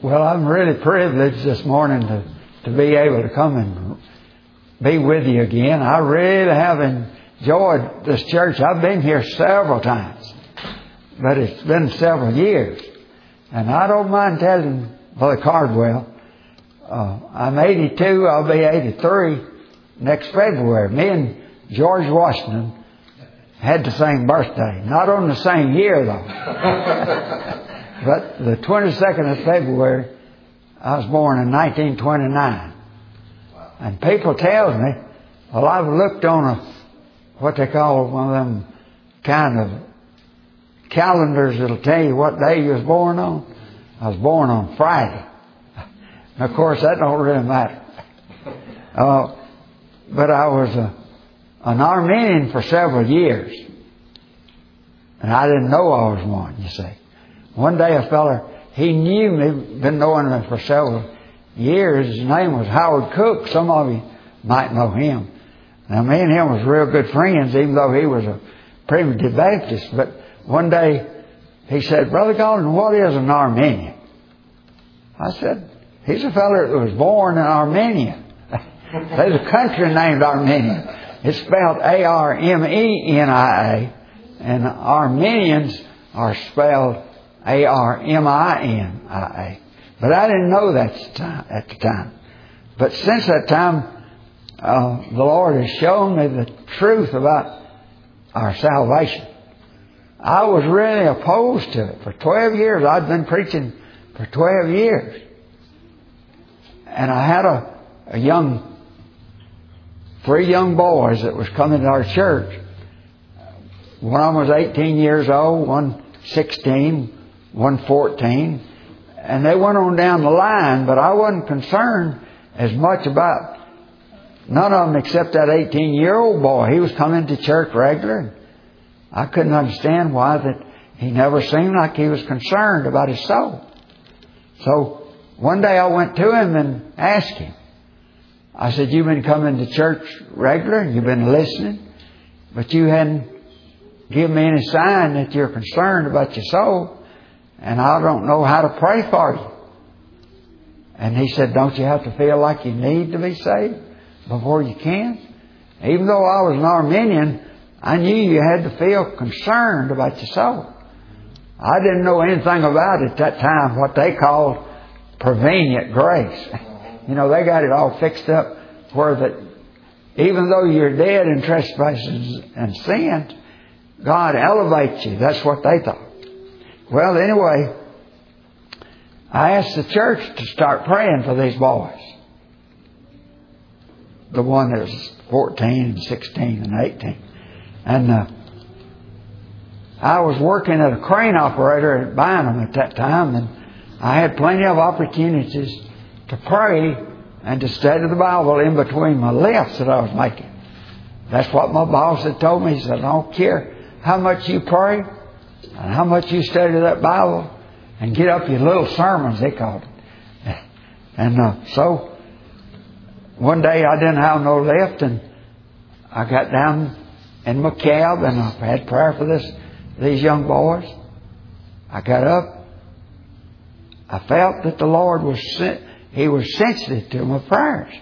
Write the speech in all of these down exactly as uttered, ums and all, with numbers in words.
Well, I'm really privileged this morning to, to be able to come and be with you again. I really have enjoyed this church. I've been here several times, but it's been several years. And I don't mind telling Brother Cardwell, uh, I'm eighty-two, I'll be eighty-three next February. Me and George Washington had the same birthday. Not on the same year, though. But the twenty-second of February, I was born in nineteen twenty-nine. And people tell me, well, I've looked on a, what they call one of them kind of calendars that'll tell you what day you was born on. I was born on Friday. And of course, that don't really matter. Uh, but I was a, an Armenian for several years. And I didn't know I was one, you see. One day a feller, he knew me, been knowing me for several years. His name was Howard Cook. Some of you might know him. Now, me and him was real good friends, even though he was a Primitive Baptist. But one day he said, Brother Golden, what is an Armenian? I said, he's a feller that was born in Armenia. There's a country named Armenia. It's spelled A R M E N I A. And Armenians are spelled A R M I N I A. But I didn't know that at the time. But since that time, uh, the Lord has shown me the truth about our salvation. I was really opposed to it. For twelve years, I'd been preaching for twelve years. And I had a, a young, three young boys that was coming to our church. One of them was eighteen years old, one sixteen, one fourteen. And they went on down the line, but I wasn't concerned as much about none of them except that eighteen-year-old boy. He was coming to church regular. I couldn't understand why that he never seemed like he was concerned about his soul. So one day I went to him and asked him. I said, you've been coming to church regular and you've been listening, but you hadn't given me any sign that you're concerned about your soul. And I don't know how to pray for you. And he said, don't you have to feel like you need to be saved before you can? Even though I was an Armenian, I knew you had to feel concerned about your soul. I didn't know anything about it at that time, what they called prevenient grace. You know, they got it all fixed up where that even though you're dead in trespasses and sins, God elevates you. That's what they thought. Well, anyway, I asked the church to start praying for these boys. The one that was fourteen and sixteen and eighteen. And uh, I was working at a crane operator at Bynum at that time, and I had plenty of opportunities to pray and to study the Bible in between my lifts that I was making. That's what my boss had told me. He said, I don't care how much you pray and how much you study that Bible and get up your little sermons, they called it. And uh, so one day I didn't have no lift, and I got down in my cab and I had prayer for this these young boys. I got up. I felt that the Lord was He was sensitive to my prayers.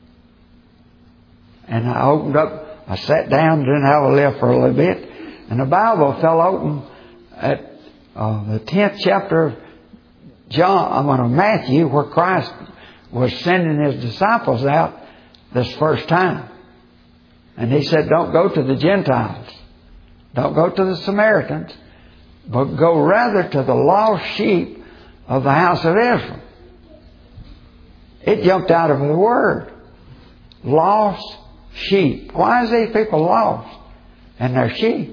And I opened up, I sat down, didn't have a lift for a little bit, and the Bible fell open at uh, the tenth chapter of John, I'm going to Matthew, where Christ was sending His disciples out this first time. And He said, don't go to the Gentiles. Don't go to the Samaritans, but go rather to the lost sheep of the house of Israel. It jumped out of the word. Lost sheep. Why is these people lost? And they're sheep.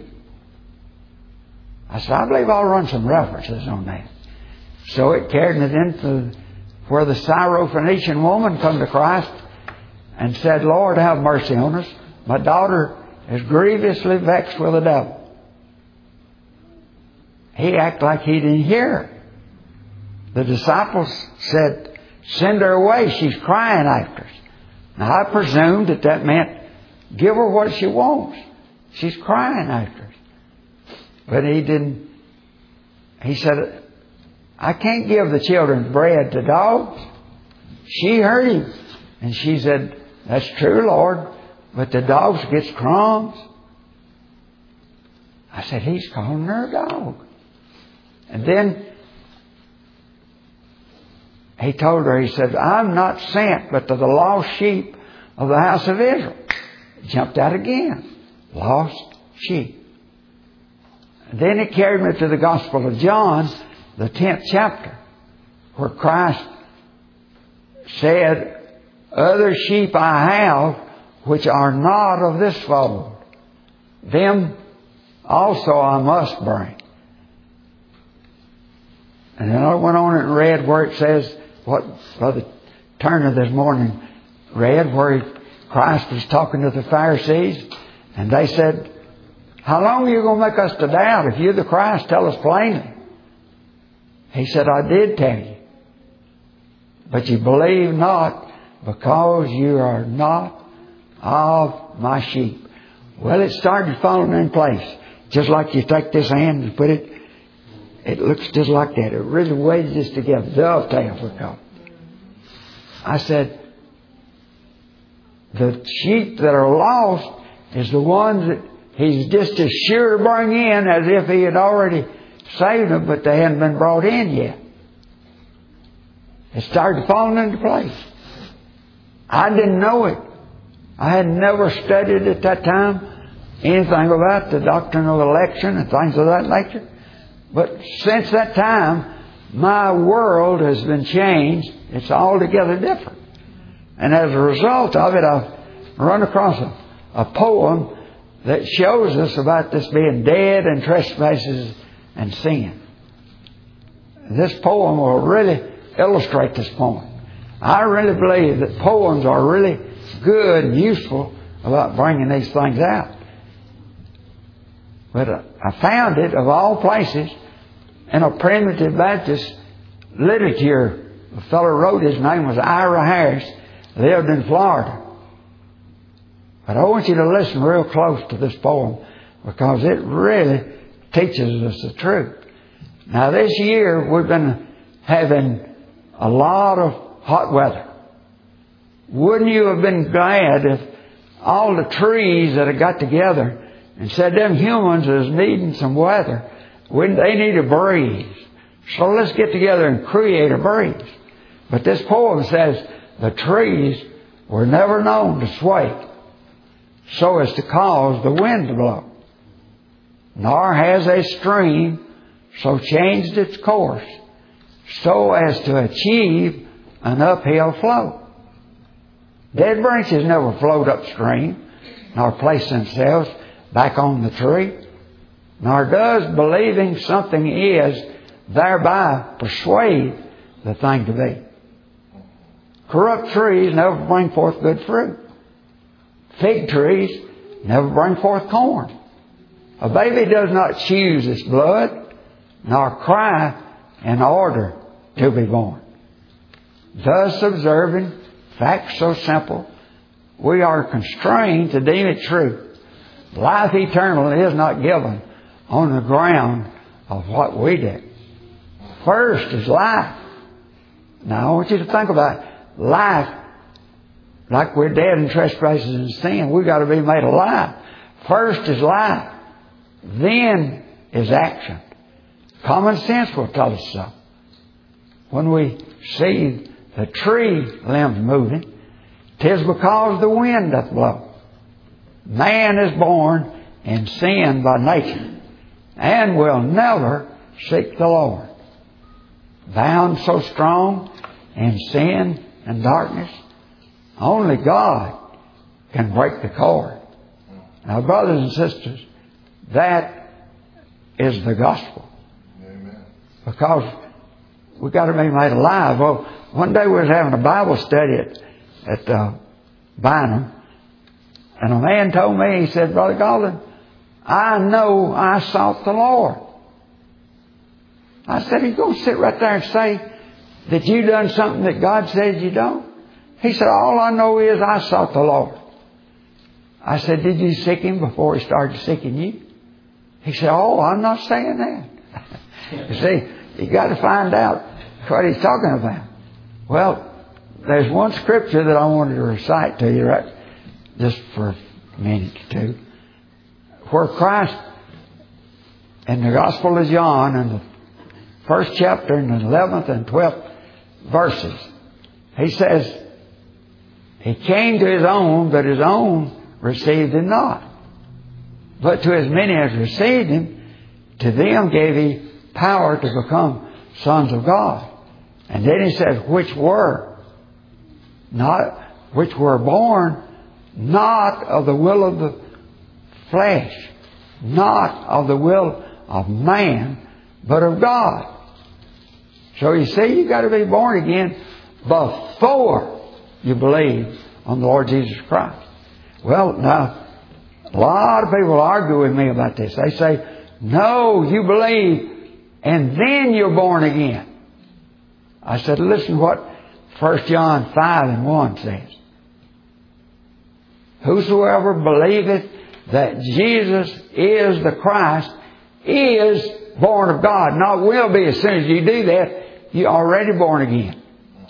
I said, I believe I'll run some references on that. So it carried it into where the Syrophoenician woman come to Christ and said, Lord, have mercy on us. My daughter is grievously vexed with the devil. He acted like he didn't hear her. The disciples said, send her away. She's crying after us. Now, I presumed that that meant give her what she wants. She's crying after us. But he didn't. He said, I can't give the children bread to dogs. She heard him. And she said, that's true, Lord, but the dogs gets crumbs. I said, He's calling her a dog. And then He told her, He said, I'm not sent but to the lost sheep of the house of Israel. Jumped out again. Lost sheep. And then He carried me to the Gospel of John, the tenth chapter, where Christ said, other sheep I have which are not of this fold. Them also I must bring. And then I went on and read where it says, what Brother Turner this morning read, where he, Christ was talking to the Pharisees, and they said, how long are you going to make us to doubt? If you're the Christ, tell us plainly. He said, I did tell you, but you believe not, because you are not of my sheep. Well, it started falling in place. Just like you take this hand and put it, it looks just like that. It really wedges together. Dovetails, we call it. I said, the sheep that are lost is the ones that He's just as sure to bring in as if He had already saved them, but they hadn't been brought in yet. It started falling into place. I didn't know it. I had never studied at that time anything about the doctrine of election and things of that nature. But since that time, my world has been changed. It's altogether different. And as a result of it, I've run across a, a poem that shows us about this being dead in trespasses and sin. This poem will really illustrate this point. I really believe that poems are really good and useful about bringing these things out. But I found it, of all places, in a primitive Baptist literature. A fellow wrote, his name was Ira Harris, lived in Florida. But I want you to listen real close to this poem, because it really teaches us the truth. Now, this year we've been having a lot of hot weather. Wouldn't you have been glad if all the trees that had got together and said them humans is needing some weather, when they need a breeze. So let's get together and create a breeze. But this poem says the trees were never known to sway so as to cause the wind to blow. Nor has a stream so changed its course so as to achieve an uphill flow. Dead branches never float upstream, nor place themselves back on the tree, nor does believing something is thereby persuade the thing to be. Corrupt trees never bring forth good fruit. Fig trees never bring forth corn. A baby does not choose its blood, nor cry in order to be born. Thus, observing facts so simple, we are constrained to deem it true. Life eternal is not given on the ground of what we do. First is life. Now, I want you to think about life. Like we're dead in trespasses and sin, we've got to be made alive. First is life. Then is action. Common sense will tell us so. When we see the tree limbs moving, 'tis because the wind doth blow. Man is born in sin by nature, and will never seek the Lord. Bound so strong in sin and darkness, only God can break the cord. Now, brothers and sisters, that is the gospel. Amen. Because we've got to be made alive. Well, one day we was having a Bible study at, at uh, Bynum, and a man told me, he said, Brother Golden, I know I sought the Lord. I said, are you going to sit right there and say that you done something that God says you don't? He said, all I know is I sought the Lord. I said, did you seek Him before He started seeking you? He said, oh, I'm not saying that. You see, You got to find out what he's talking about. Well, there's one scripture that I wanted to recite to you, right, just for a minute or two, where Christ, in the Gospel of John, in the first chapter, in the eleventh and twelfth verses, he says, He came to His own, but His own received Him not. But to as many as received Him, to them gave He power to become sons of God. And then He says, which were not, which were born not of the will of the flesh, not of the will of man, but of God. So you see, you've got to be born again before you believe on the Lord Jesus Christ. Well, now, a lot of people argue with me about this. They say, no, you believe and then you're born again. I said, listen what First John five and one says. Whosoever believeth that Jesus is the Christ is born of God. Not will be. As soon as you do that, you're already born again.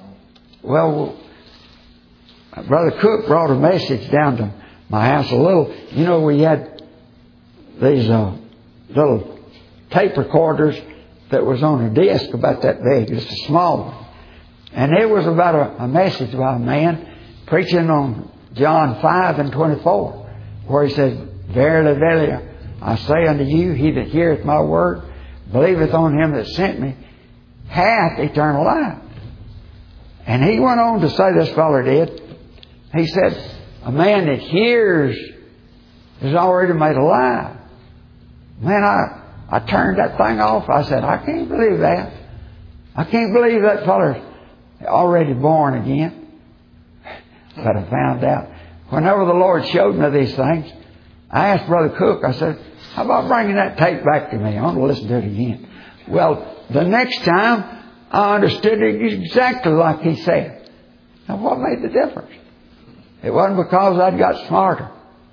Well, Brother Cook brought a message down to my house a little. You know, we had these uh, little tape recorders that was on a disc about that big, just a small one. And it was about a, a message by a man preaching on John five and twenty-four, where he said, Verily, verily, I say unto you, he that heareth my word, believeth on him that sent me, hath eternal life. And he went on to say, this fellow did, he said, a man that hears is already made alive. Man, I, I turned that thing off. I said, I can't believe that. I can't believe that feller's already born again. But I found out, whenever the Lord showed me these things, I asked Brother Cook, I said, how about bringing that tape back to me? I want to listen to it again. Well, the next time, I understood it exactly like he said. Now, what made the difference? It wasn't because I'd got smarter.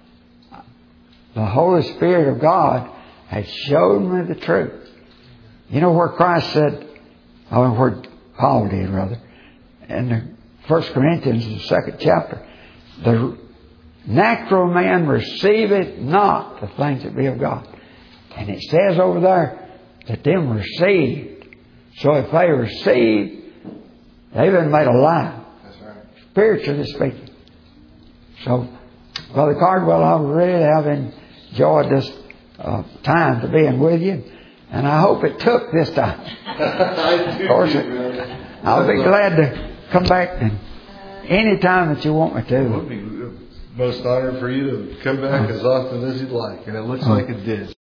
The Holy Spirit of God had showed me the truth. You know where Christ said, oh, where Paul did, rather, in the First Corinthians, the second chapter, the natural man receiveth not the things that be of God. And it says over there that them received. So if they received, they've been made alive. That's right. Spiritually speaking. So, Brother Cardwell, I really have enjoyed this uh, time to being with you. And I hope it took this time. Of course, I'll be glad to come back and any time that you want me to. It would be most honored for you to come back as often as you'd like. And it looks like it did.